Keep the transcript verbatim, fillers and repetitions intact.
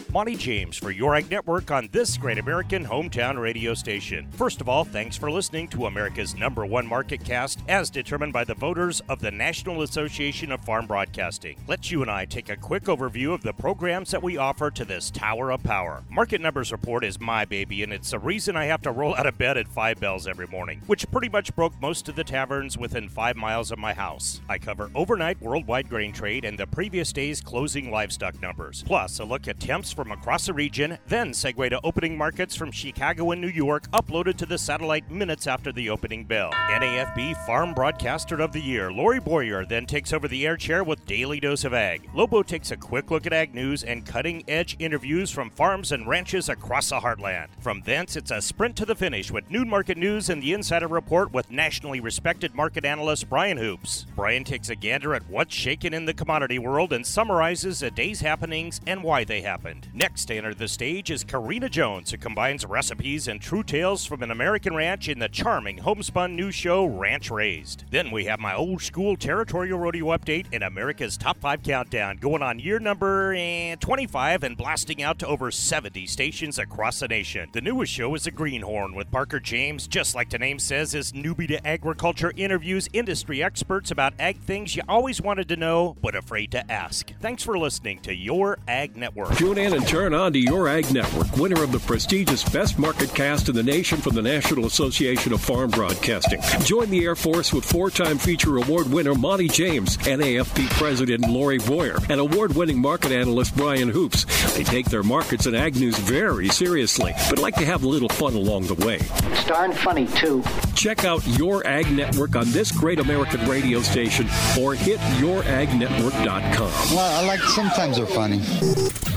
Monty James for Your Ag Network on this great American hometown radio station. First of all, thanks for listening to America's number one market cast as determined by the voters of the National Association of Farm Broadcasting. Let's you and I take a quick overview of the programs that we offer to this tower of power. Market Numbers Report is my baby, and it's the reason I have to roll out of bed at five bells every morning, which pretty much broke most of the taverns within five miles of my house. I cover overnight worldwide grain trade and the previous day's closing livestock numbers, plus a look at temps from across the region, then segue to opening markets from Chicago and New York, uploaded to the satellite minutes after the opening bell. N A F B Farm Broadcaster of the Year, Lori Boyer, then takes over the air chair with Daily Dose of Ag. Lobo takes a quick look at ag news and cutting-edge interviews from farms and ranches across the heartland. From thence, it's a sprint to the finish with noon market news and the Insider Report with nationally respected market analyst Brian Hoops. Brian takes a gander at what's shaking in the commodity world and summarizes a day's happenings and why they happened. Next to enter the stage is Karina Jones, who combines recipes and true tales from an American ranch in the charming homespun news show Ranch Raised. Then we have my old school territorial rodeo update and America's Top five Countdown, going on year number eh, twenty-five and blasting out to over seventy stations across the nation. The newest show is The Greenhorn with Parker James, just like the name says, his newbie to agriculture interviews industry experts about ag things you always wanted to know but afraid to ask. Thanks for listening to Your Ag Network. Tune in and turn on to Your Ag Network, winner of the prestigious Best Market Cast in the nation from the National Association of Farm Broadcasting. Join the Air Force with four-time feature award winner Monty James, N A F B President Lori Boyer, and award-winning market analyst Brian Hoops. They take their markets and ag news very seriously, but like to have a little fun along the way. It's darn funny, too. Check out Your Ag Network on this great American radio station or hit your ag network dot com. Well, I like sometimes they're funny.